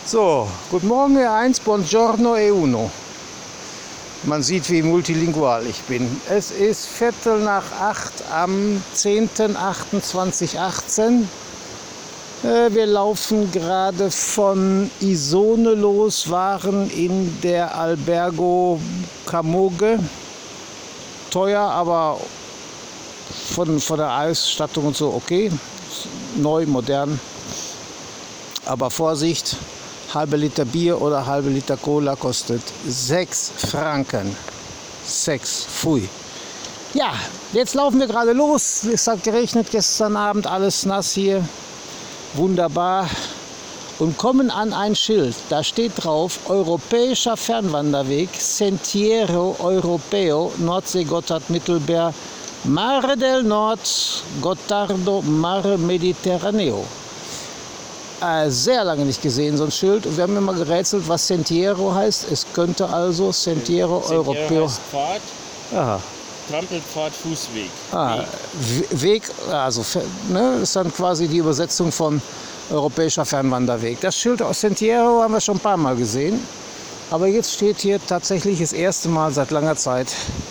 So, guten Morgen E1, buongiorno E1. Man sieht, wie multilingual ich bin. Es ist 7:45 am 10.08.2018. Wir laufen gerade von Isone los, waren in der Albergo Camoge. Teuer, aber von der Ausstattung und so okay. Neu, modern. Aber Vorsicht, halbe Liter Bier oder halbe Liter Cola kostet 6 Franken. 6, pfui. Ja, jetzt laufen wir gerade los. Es hat geregnet gestern Abend, alles nass hier. Wunderbar. Und kommen an ein Schild. Da steht drauf: Europäischer Fernwanderweg, Sentiero Europeo, Nordsee-Gotthard, Mittelmeer, Mare del Nord, Gottardo, Mare Mediterraneo. Sehr lange nicht gesehen, so ein Schild. Und wir haben immer gerätselt, was Sentiero heißt. Es könnte also Sentiero Europeo. Heißt Pfad, Aha. Trampelpfad, Fußweg. Weg, also ne, ist dann quasi die Übersetzung von Europäischer Fernwanderweg. Das Schild aus Sentiero haben wir schon ein paar Mal gesehen. Aber jetzt steht hier tatsächlich das erste Mal seit langer Zeit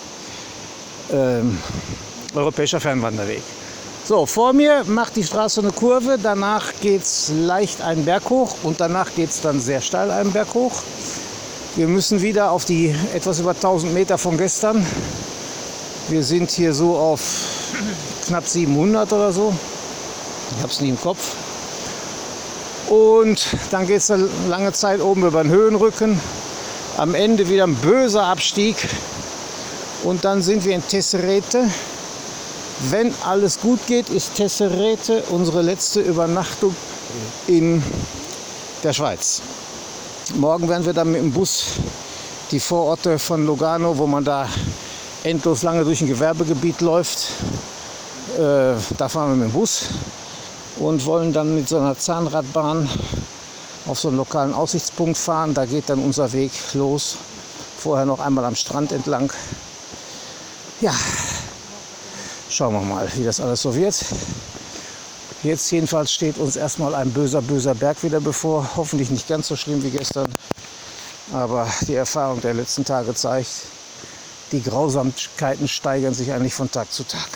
Europäischer Fernwanderweg. So, vor mir macht die Straße eine Kurve, danach geht es leicht einen Berg hoch und danach geht es dann sehr steil einen Berg hoch. Wir müssen wieder auf die etwas über 1000 Meter von gestern. Wir sind hier so auf knapp 700 oder so. Ich habe es nie im Kopf. Und dann geht es eine lange Zeit oben über den Höhenrücken. Am Ende wieder ein böser Abstieg. Und dann sind wir in Tesserete. Wenn alles gut geht, ist Tesserete unsere letzte Übernachtung in der Schweiz. Morgen werden wir dann mit dem Bus die Vororte von Lugano, wo man da endlos lange durch ein Gewerbegebiet läuft, da fahren wir mit dem Bus und wollen dann mit so einer Zahnradbahn auf so einen lokalen Aussichtspunkt fahren. Da geht dann unser Weg los. Vorher noch einmal am Strand entlang. Ja. Schauen wir mal, wie das alles so wird. Jetzt jedenfalls steht uns erstmal ein böser Berg wieder bevor. Hoffentlich nicht ganz so schlimm wie gestern. Aber die Erfahrung der letzten Tage zeigt, die Grausamkeiten steigern sich eigentlich von Tag zu Tag.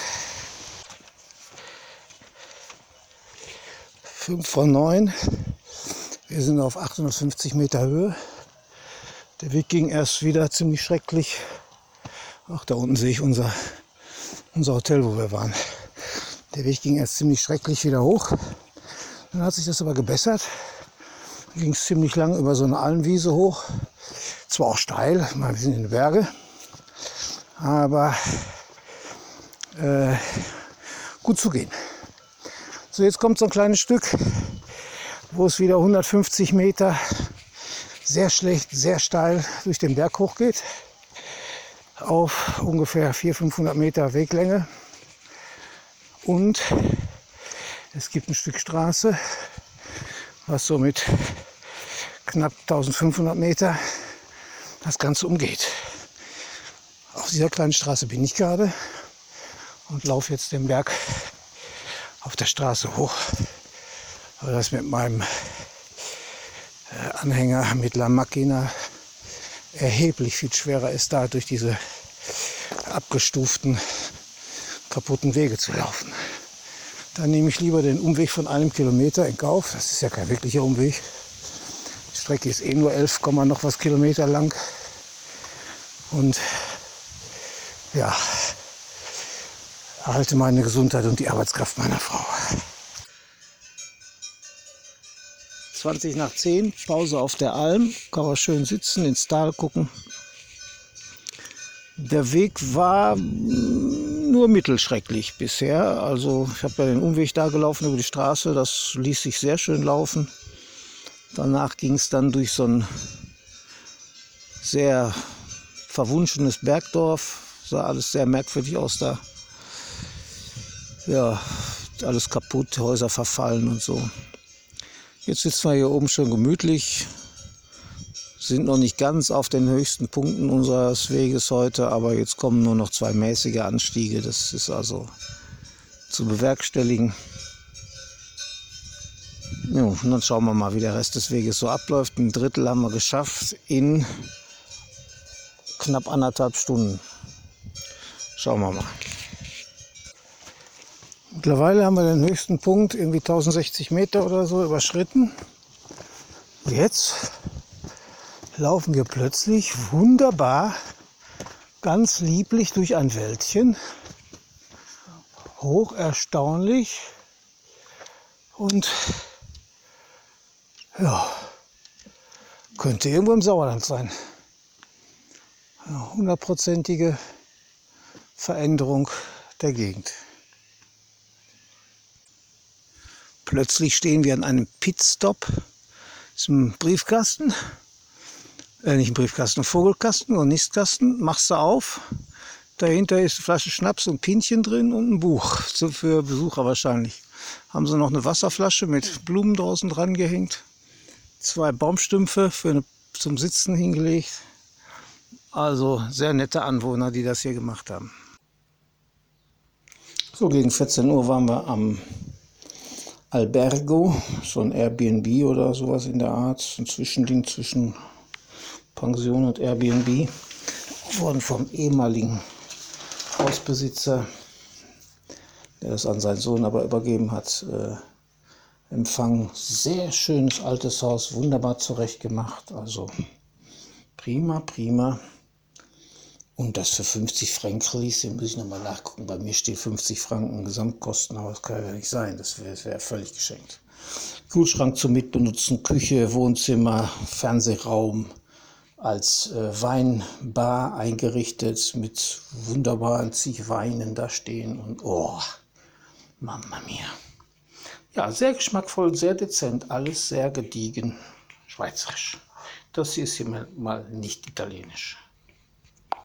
8:55. Wir sind auf 850 Meter Höhe. Der Weg ging erst wieder ziemlich schrecklich. Ach, da unten sehe ich unser Hotel, wo wir waren. Der Weg ging erst ziemlich schrecklich wieder hoch. Dann hat sich das aber gebessert. Dann ging es ziemlich lang über so eine Almwiese hoch. Zwar auch steil, mal ein bisschen in den Berge. Aber gut zu gehen. So, jetzt kommt so ein kleines Stück, wo es wieder 150 Meter sehr schlecht, sehr steil durch den Berg hochgeht. Auf ungefähr 400-500 Meter Weglänge. Und es gibt ein Stück Straße, was so mit knapp 1500 Meter das Ganze umgeht. Auf dieser kleinen Straße bin ich gerade und laufe jetzt den Berg auf der Straße hoch. Aber das mit meinem Anhänger mit La Macchina erheblich viel schwerer ist, da durch diese abgestuften, kaputten Wege zu laufen. Dann nehme ich lieber den Umweg von 1 Kilometer in Kauf. Das ist ja kein wirklicher Umweg. Die Strecke ist nur 11, noch was Kilometer lang. Und ja, erhalte meine Gesundheit und die Arbeitskraft meiner Frau. 20 nach 10, Pause auf der Alm, kann man schön sitzen, ins Tal gucken. Der Weg war nur mittelschrecklich bisher. Also ich habe ja den Umweg da gelaufen über die Straße, das ließ sich sehr schön laufen. Danach ging es dann durch so ein sehr verwunschenes Bergdorf, sah alles sehr merkwürdig aus da. Ja, alles kaputt, Häuser verfallen und so. Jetzt sitzen wir hier oben schon gemütlich, sind noch nicht ganz auf den höchsten Punkten unseres Weges heute, aber jetzt kommen nur noch 2 mäßige Anstiege. Das ist also zu bewerkstelligen. Ja, und dann schauen wir mal, wie der Rest des Weges so abläuft. Ein Drittel haben wir geschafft in knapp 1,5 Stunden. Schauen wir mal. Mittlerweile haben wir den höchsten Punkt, irgendwie 1060 Meter oder so, überschritten. Jetzt laufen wir plötzlich wunderbar, ganz lieblich durch ein Wäldchen. Hoch erstaunlich. Und ja, könnte irgendwo im Sauerland sein. Ja, 100%ige Veränderung der Gegend. Plötzlich stehen wir an einem Pitstop. Das ist ein Briefkasten. Nicht ein Briefkasten, ein Vogelkasten oder Nistkasten. Machst du auf. Dahinter ist eine Flasche Schnaps und Pinchen drin und ein Buch. So für Besucher wahrscheinlich. Haben sie noch eine Wasserflasche mit Blumen draußen dran gehängt. 2 Baumstümpfe zum Sitzen hingelegt. Also sehr nette Anwohner, die das hier gemacht haben. So, gegen 14 Uhr waren wir am Albergo, so ein Airbnb oder sowas in der Art, ein Zwischending zwischen Pension und Airbnb, wurden vom ehemaligen Hausbesitzer, der das an seinen Sohn aber übergeben hat, empfangen. Sehr schönes altes Haus, wunderbar zurechtgemacht, also prima, prima. Und das für 50 Franken ließ, den muss ich nochmal nachgucken. Bei mir steht 50 Franken Gesamtkosten, aber das kann ja nicht sein, das wäre völlig geschenkt. Kühlschrank zum Mitbenutzen, Küche, Wohnzimmer, Fernsehraum, als Weinbar eingerichtet mit wunderbaren zig Weinen da stehen und oh, Mamma mia. Ja, sehr geschmackvoll, sehr dezent, alles sehr gediegen, schweizerisch. Das hier ist hier mal nicht italienisch.